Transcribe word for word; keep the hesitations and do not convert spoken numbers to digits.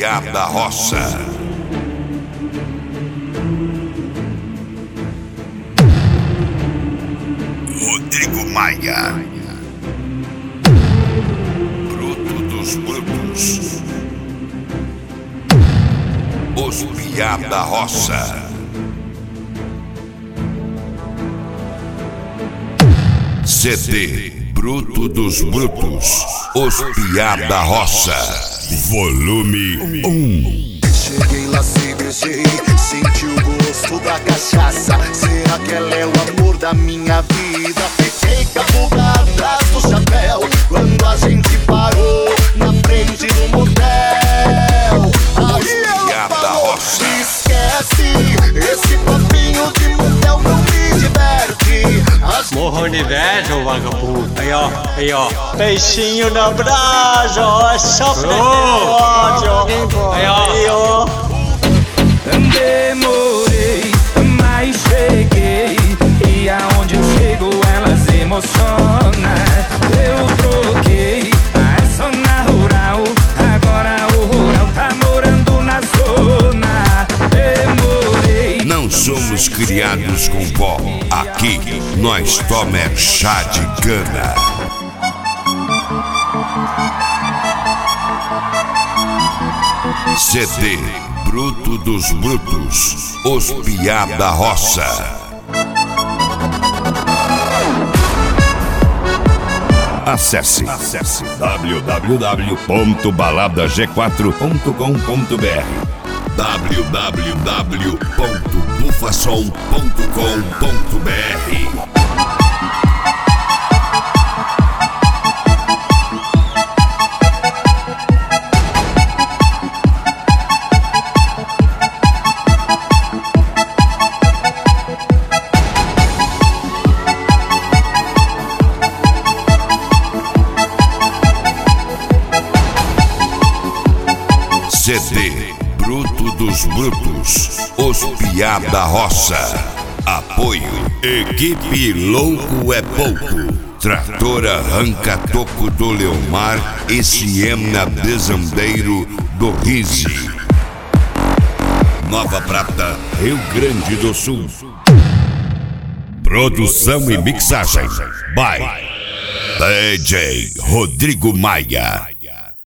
Piá da Roça. Rodrigo Maia, Bruto dos Brutos, os Piá da Roça. C D Bruto dos Brutos, os Piá da Roça, volume um. Cheguei lá, cervejei, senti o gosto da cachaça. Será que ela é o amor da minha vida? Fiquei cabuga atrás do chapéu quando a gente parou na frente do motel. Aí ela falou, esquece esse papinho de motel, não me diverte. As... Morro de inveja, vagabundo. Aí ó, aí ó, peixinho na brasa, ó, é só ódio. Aí ó, aí ó. Demorei, mas cheguei. E aonde eu chego elas emocionam. Eu troquei a zona rural, agora o rural tá morando na zona. Demorei. Não somos criados com pó. Aqui nós tomamos chá de cana. C D Bruto dos Brutos, os Piá da Roça. Acesse, acesse w w w ponto balada g quatro ponto com ponto b r, w w w ponto bufasom ponto com ponto b r. C D Bruto dos Brutos, os Piá da Roça. Apoio Equipe Louco é Pouco, Tratora Arranca Toco do Leomar e Siena Desandeiro do Rise, Nova Prata, Rio Grande do Sul. Produção e mixagem by D J Rodrigo Maia.